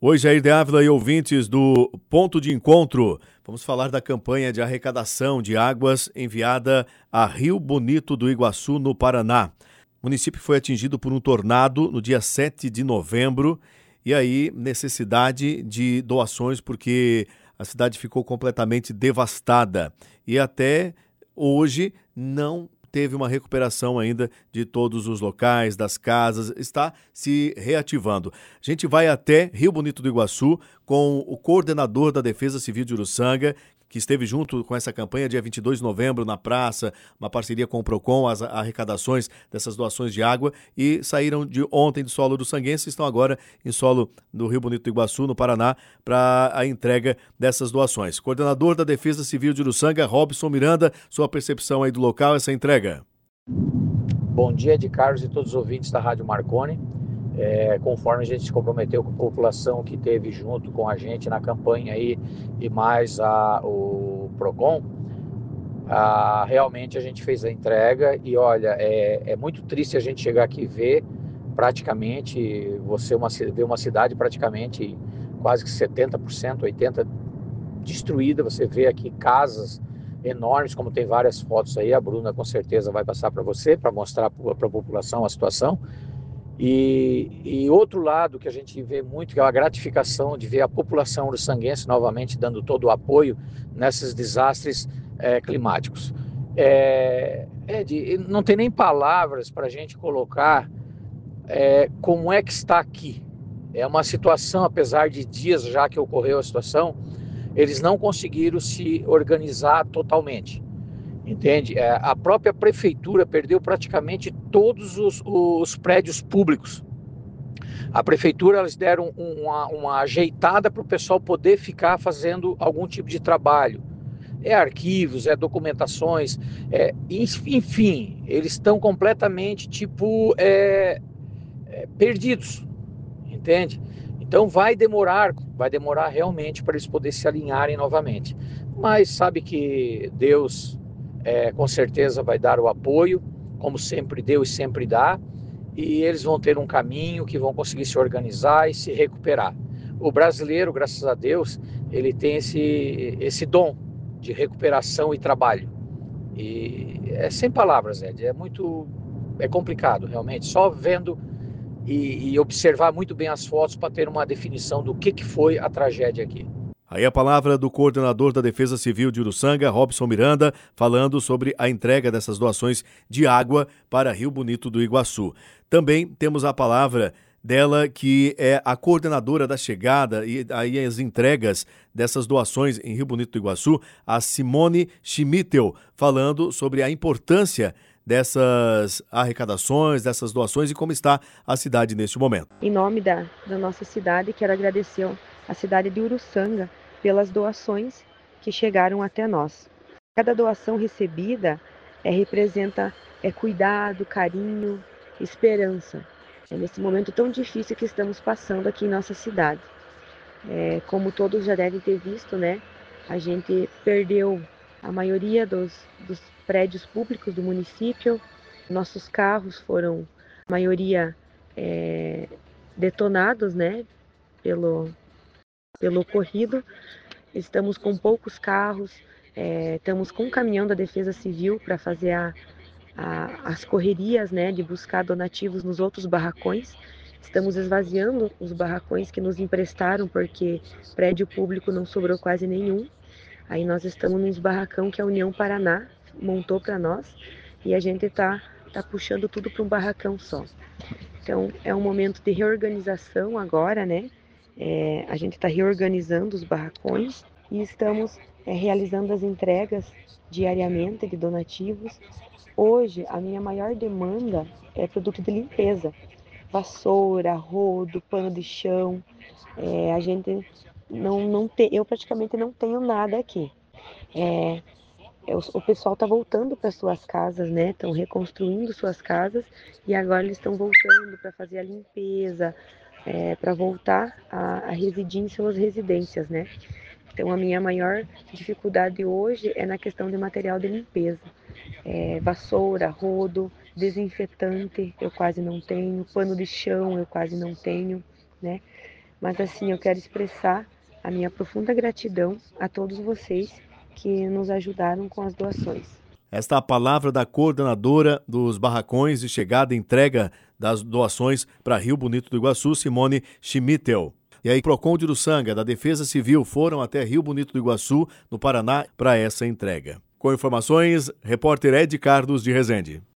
Oi, Jair de Ávila e ouvintes do Ponto de Encontro. Vamos falar da campanha de arrecadação de águas enviada a Rio Bonito do Iguaçu, no Paraná. O município foi atingido por um tornado no dia 7 de novembro e aí necessidade de doações porque a cidade ficou completamente devastada e até hoje não teve uma recuperação ainda de todos os locais, das casas, está se reativando. A gente vai até Rio Bonito do Iguaçu com o coordenador da Defesa Civil de Uruçanga, que esteve junto com essa campanha dia 22 de novembro na praça, uma parceria com o PROCON, as arrecadações dessas doações de água, e saíram de ontem do solo uruçanguense e estão agora em solo do Rio Bonito do Iguaçu, no Paraná, para a entrega dessas doações. Coordenador da Defesa Civil de Uruçanga, Robson Miranda, sua percepção aí do local, essa entrega. Bom dia, de Carlos e todos os ouvintes da Rádio Marconi. Conforme a gente se comprometeu com a população que esteve junto com a gente na campanha aí e mais o PROCON, realmente a gente fez a entrega e olha, é muito triste a gente chegar aqui e ver praticamente, ver uma cidade praticamente quase que 70%, 80% destruída. Você vê aqui casas enormes, como tem várias fotos aí, a Bruna com certeza vai passar para você, para mostrar para a população a situação. E outro lado que a gente vê muito, que é a gratificação de ver a população uruçanguense novamente dando todo o apoio nesses desastres climáticos. Não tem nem palavras para a gente colocar como é que está aqui. É uma situação, apesar de dias já que ocorreu a situação, eles não conseguiram se organizar totalmente. Entende? A própria prefeitura perdeu praticamente todos os prédios públicos. A prefeitura, eles deram uma ajeitada para o pessoal poder ficar fazendo algum tipo de trabalho. Arquivos, documentações, enfim, eles estão completamente, perdidos, entende? Então vai demorar realmente para eles poderem se alinharem novamente. Mas sabe que Deus com certeza vai dar o apoio, como sempre deu e sempre dá, e eles vão ter um caminho que vão conseguir se organizar e se recuperar. O brasileiro, graças a Deus, ele tem esse dom de recuperação e trabalho. E sem palavras, Ed, é complicado realmente, só vendo e observar muito bem as fotos para ter uma definição do que foi a tragédia aqui. Aí a palavra do coordenador da Defesa Civil de Uruçanga, Robson Miranda, falando sobre a entrega dessas doações de água para Rio Bonito do Iguaçu. Também temos a palavra dela, que é a coordenadora da chegada e aí as entregas dessas doações em Rio Bonito do Iguaçu, a Simone Schmittel, falando sobre a importância dessas arrecadações, dessas doações e como está a cidade neste momento. Em nome da nossa cidade, quero agradecer a cidade de Uruçanga pelas doações que chegaram até nós. Cada doação recebida representa cuidado, carinho, esperança. Nesse momento tão difícil que estamos passando aqui em nossa cidade. Como todos já devem ter visto, né? A gente perdeu a maioria dos prédios públicos do município. Nossos carros foram, a maioria, detonados, né? Pelo ocorrido. Estamos com poucos carros, estamos com um caminhão da Defesa Civil para fazer as correrias, né, de buscar donativos nos outros barracões. Estamos esvaziando os barracões que nos emprestaram, porque prédio público não sobrou quase nenhum. Aí nós estamos nos barracão que a União Paraná montou para nós e a gente tá puxando tudo para um barracão só. Então é um momento de reorganização agora, né? A gente está reorganizando os barracões e estamos realizando as entregas diariamente de donativos. Hoje, a minha maior demanda é produto de limpeza. Vassoura, rodo, pano de chão. A gente não tem, eu praticamente não tenho nada aqui. O pessoal está voltando para suas casas, né? Estão reconstruindo suas casas e agora eles estão voltando para fazer a limpeza, para voltar a residir em suas residências, né? Então a minha maior dificuldade hoje é na questão de material de limpeza. Vassoura, rodo, desinfetante eu quase não tenho, pano de chão eu quase não tenho, né? Mas assim, eu quero expressar a minha profunda gratidão a todos vocês que nos ajudaram com as doações. Esta é a palavra da coordenadora dos barracões de chegada e entrega das doações para Rio Bonito do Iguaçu, Simone Schmittel. E aí, Procon de Uruçanga, da Defesa Civil, foram até Rio Bonito do Iguaçu, no Paraná, para essa entrega. Com informações, repórter Ed Carlos de Resende.